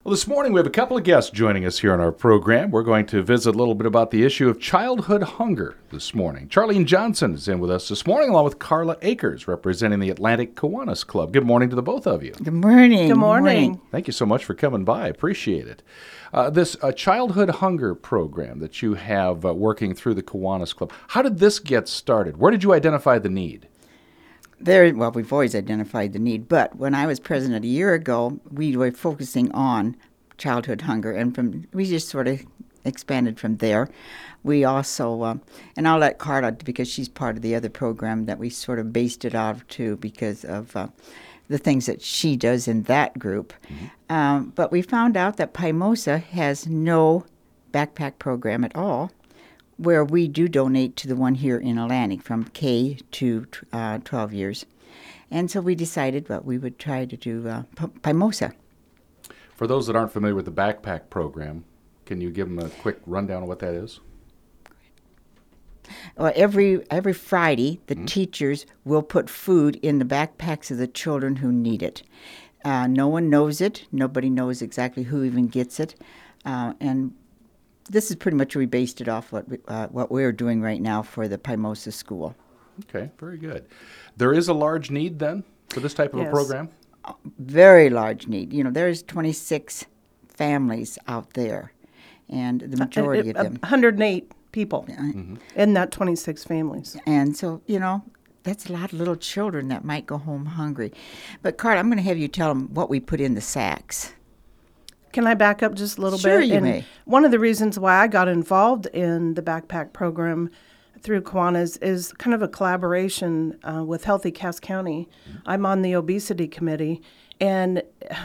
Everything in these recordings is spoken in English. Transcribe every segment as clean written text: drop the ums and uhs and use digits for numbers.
Well, this morning we have a couple of guests joining us here on our program. We're going to visit a little bit about the issue of childhood hunger this morning. Charlene Johnson is in with us this morning, along with Carla Akers, representing the Atlantic Kiwanis Club. Good morning to the both of you. Good morning. Good morning. Thank you so much for coming by. Appreciate it. This childhood hunger program that you have working through the Kiwanis Club, how did this get started? Where did you identify the need? Well, we've always identified the need, but when I was president a year ago, we were focusing on childhood hunger, and we just sort of expanded from there. We also, and I'll let Carla, because she's part of the other program that we sort of based it off to because of the things that she does in that group. Mm-hmm. But we found out that Pimosa has no backpack program at all, where we do donate to the one here in Atlantic from K to 12 years. And so we decided that we would try to do Pimosa. For those that aren't familiar with the backpack program, can you give them a quick rundown of what that is? Well, every Friday, the teachers will put food in the backpacks of the children who need it. No one knows it. Nobody knows exactly who even gets it. And this is pretty much we based it off what we're doing right now for the Pimosa School. Okay, very good. There is a large need then for this type of a program? Very large need. You know, there's 26 families out there, and the majority of them. 108 people in that 26 families. And so, you know, that's a lot of little children that might go home hungry. But, Carla, I'm going to have you tell them what we put in the sacks. Can I back up just a little bit? Sure, you may. One of the reasons why I got involved in the backpack program through Kiwanis is kind of a collaboration with Healthy Cass County. I'm on the obesity committee, and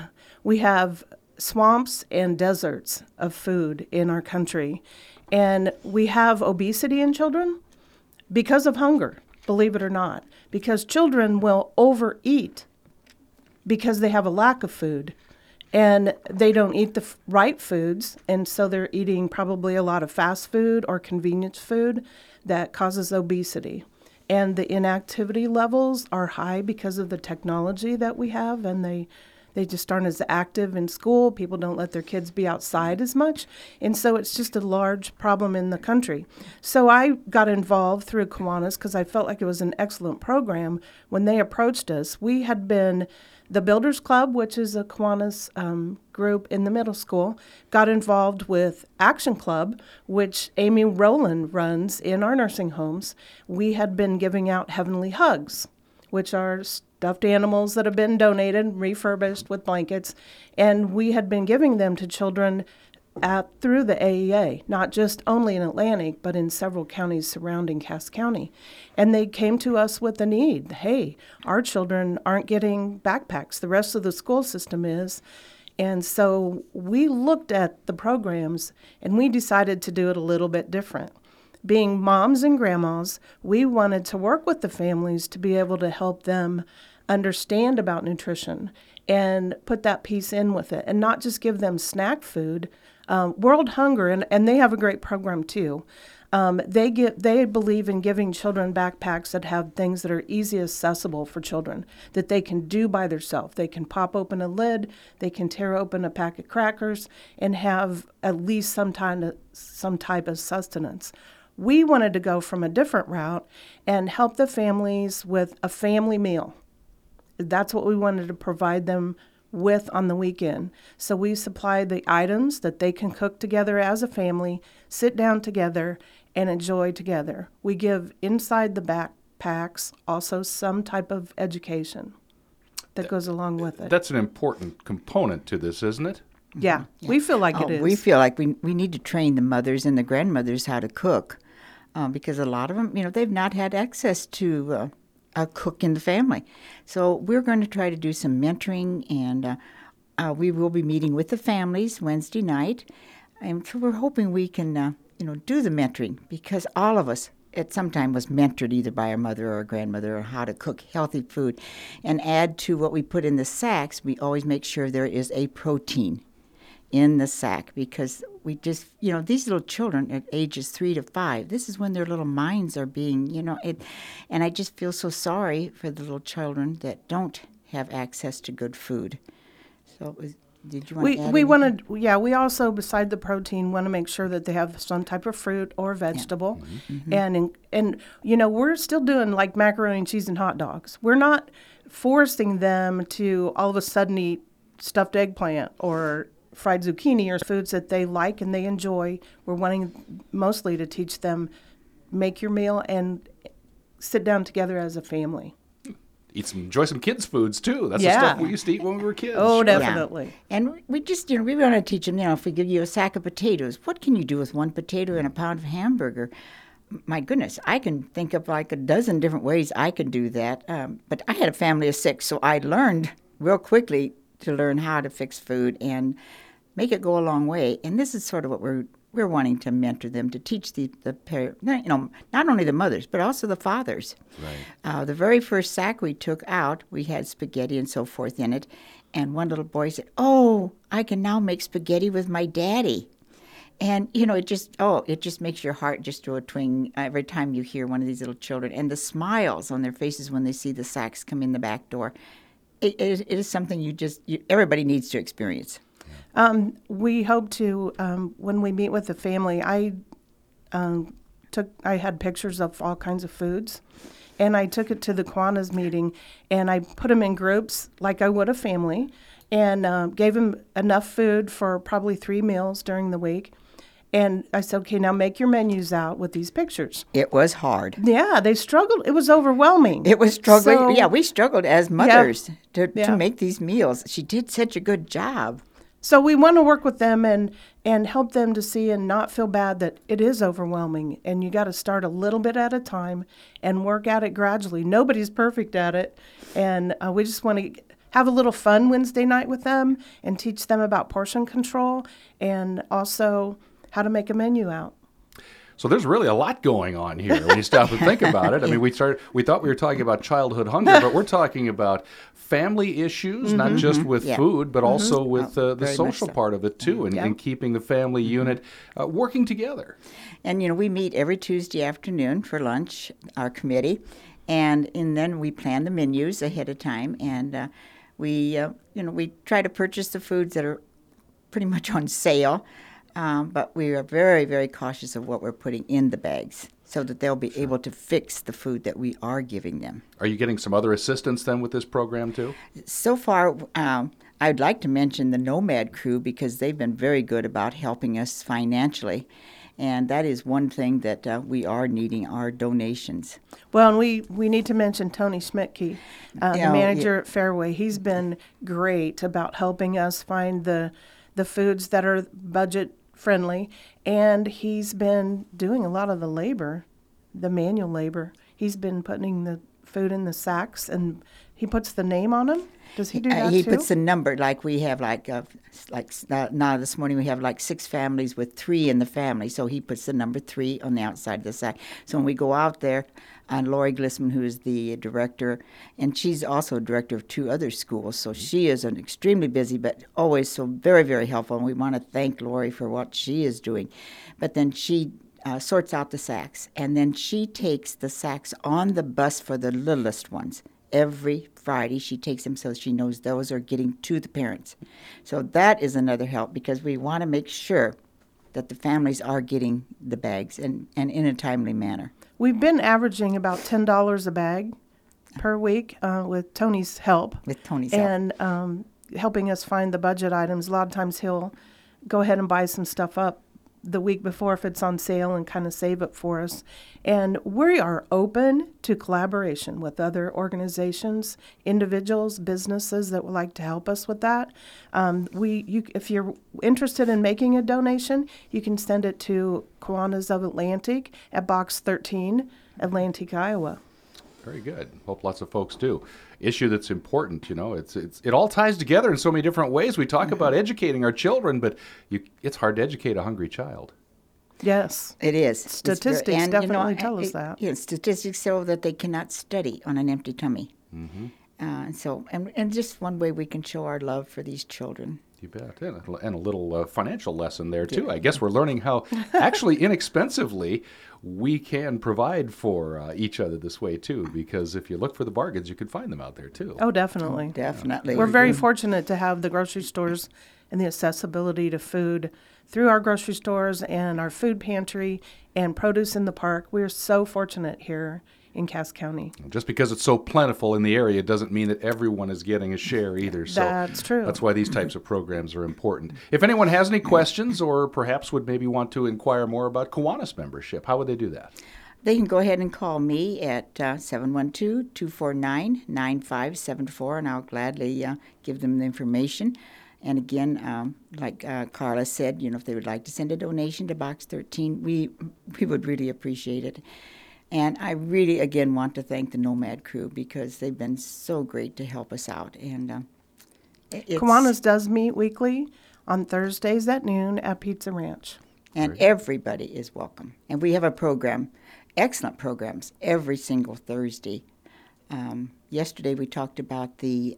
we have swamps and deserts of food in our country. And we have obesity in children because of hunger, believe it or not, because children will overeat because they have a lack of food. And they don't eat the right foods, and so they're eating probably a lot of fast food or convenience food that causes obesity. And the inactivity levels are high because of the technology that we have, and they just aren't as active in school. People don't let their kids be outside as much, and so it's just a large problem in the country. So I got involved through Kiwanis because I felt like it was an excellent program. When they approached us, we had been the Builders Club, which is a Kiwanis group in the middle school, got involved with Action Club, which Amy Rowland runs in our nursing homes. We had been giving out Heavenly Hugs, which are stuffed animals that have been donated, refurbished with blankets, and we had been giving them to children through the AEA, not just only in Atlantic, but in several counties surrounding Cass County. And they came to us with the need, hey, our children aren't getting backpacks. The rest of the school system is. And so we looked at the programs, and we decided to do it a little bit different. Being moms and grandmas, we wanted to work with the families to be able to help them understand about nutrition and put that piece in with it, and not just give them snack food. World Hunger, and they have a great program too. They believe in giving children backpacks that have things that are easy accessible for children, that they can do by themselves. They can pop open a lid, they can tear open a pack of crackers, and have at least some type of sustenance. We wanted to go from a different route and help the families with a family meal. That's what we wanted to provide them with on the weekend. So we supply the items that they can cook together as a family, sit down together, and enjoy together. We give inside the backpacks also some type of education that goes along with it. That's an important component to this, isn't it? Yeah. We feel like it is. We feel like we need to train the mothers and the grandmothers how to cook because a lot of them, you know, they've not had access to a cook in the family. So we're going to try to do some mentoring, and we will be meeting with the families Wednesday night. And so we're hoping we can, do the mentoring, because all of us at some time was mentored either by our mother or our grandmother on how to cook healthy food. And add to what we put in the sacks, we always make sure there is a protein in the sack, because we just, these little children at ages 3 to 5, this is when their little minds are being, and I just feel so sorry for the little children that don't have access to good food. So Did you want to add We anything? want to, yeah, we also, beside the protein, want to make sure that they have some type of fruit or vegetable. And we're still doing like macaroni and cheese and hot dogs. We're not forcing them to all of a sudden eat stuffed eggplant or fried zucchini or foods that they like and they enjoy. We're wanting mostly to teach them make your meal and sit down together as a family. Enjoy some kids' foods too. That's the Yeah. stuff we used to eat when we were kids. Oh, Sure. definitely. And we just, we want to teach them, if we give you a sack of potatoes, what can you do with one potato and a pound of hamburger? My goodness, I can think of like a dozen different ways I could do that. But I had a family of 6, so I learned real quickly to learn how to fix food and make it go a long way. And this is sort of what we're wanting to mentor them, to teach the not only the mothers, but also the fathers. Right. The very first sack we took out, we had spaghetti and so forth in it. And one little boy said, "Oh, I can now make spaghetti with my daddy." And, it just makes your heart just do a twing every time you hear one of these little children. And the smiles on their faces when they see the sacks come in the back door. It is something everybody needs to experience. We hope to, when we meet with the family, I had pictures of all kinds of foods, and I took it to the Kiwanis meeting, and I put them in groups like I would a family, and gave them enough food for probably 3 meals during the week. And I said, okay, now make your menus out with these pictures. It was hard. Yeah, they struggled. It was overwhelming. It was struggling. So- Yeah, we struggled as mothers to Yeah. make these meals. She did such a good job. So we want to work with them and help them to see and not feel bad that it is overwhelming. And you got to start a little bit at a time and work at it gradually. Nobody's perfect at it. And we just want to have a little fun Wednesday night with them and teach them about portion control and also how to make a menu out. So there's really a lot going on here when you stop and think about it. I mean, we thought we were talking about childhood hunger, but we're talking about family issues, not just with food, but also with the very much social so. part of it too, and keeping the family unit working together. And, we meet every Tuesday afternoon for lunch, our committee, and then we plan the menus ahead of time, and we try to purchase the foods that are pretty much on sale, but we are very, very cautious of what we're putting in the bags so that they'll be able to fix the food that we are giving them. Are you getting some other assistance then with this program too? So far, I'd like to mention the Nomad crew because they've been very good about helping us financially. And that is one thing that we are needing, our donations. Well, and we need to mention Tony Schmidtke, the manager at Fairway. He's been great about helping us find the foods that are budget friendly, and he's been doing a lot of the labor, the manual labor. He's been putting the food in the sacks, and he puts the name on them. Does he do that He too? puts the number, like we have now this morning we have 6 families with 3 in the family, so he puts the number 3 on the outside of the sack. So when we go out there, Lori Glissman, who is the director, and she's also director of 2 other schools, so she is an extremely busy, but always so very, very helpful, and we want to thank Lori for what she is doing. But then she sorts out the sacks, and then she takes the sacks on the bus for the littlest ones. Every Friday, she takes them so she knows those are getting to the parents. So that is another help because we want to make sure that the families are getting the bags and in a timely manner. We've been averaging about $10 a bag per week with Tony's help. With Tony's help. And helping us find the budget items. A lot of times he'll go ahead and buy some stuff up the week before if it's on sale and kind of save it for us. And we are open to collaboration with other organizations, individuals, businesses that would like to help us with that. If you're interested in making a donation, you can send it to Kiwanis of Atlantic at Box 13, Atlantic, Iowa. Very good. Hope lots of folks do. Issue that's important, it all ties together in so many different ways. We talk about educating our children, but it's hard to educate a hungry child. Yes. It is. Statistics definitely tell us that. Yeah, statistics show that they cannot study on an empty tummy. Mm-hmm. And just one way we can show our love for these children. You bet. And a little financial lesson there, too. I guess we're learning how actually inexpensively we can provide for each other this way, too, because if you look for the bargains, you can find them out there, too. Oh, definitely. Definitely. We're very fortunate to have the grocery stores and the accessibility to food through our grocery stores and our food pantry and produce in the park. We're so fortunate here in Cass County. Just because it's so plentiful in the area doesn't mean that everyone is getting a share either. So That's true. That's why these types of programs are important. If anyone has any questions or perhaps would maybe want to inquire more about Kiwanis membership, how would they do that? They can go ahead and call me at 712-249-9574, and I'll gladly give them the information. And again, like Carla said, if they would like to send a donation to Box 13, we would really appreciate it. And I really, again, want to thank the Nomad crew because they've been so great to help us out. And Kiwanis does meet weekly on Thursdays at noon at Pizza Ranch. And everybody is welcome. And we have a program, excellent programs, every single Thursday. Yesterday we talked about the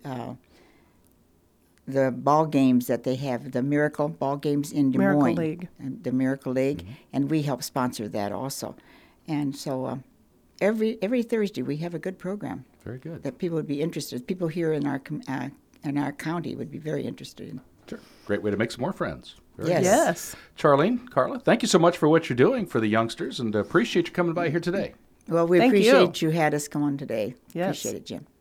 ball games that they have, the Miracle ball games in Des Moines. Miracle League. The Miracle League, and we help sponsor that also. And so every Thursday we have a good program. Very good. That people would be interested. People here in our county would be very interested in. Sure. Great way to make some more friends. Very Yes. good. Yes. Charlene, Carla, thank you so much for what you're doing for the youngsters, and appreciate you coming by here today. Well, we Thank you. appreciate you had us come on today. Yes. Appreciate it, Jim.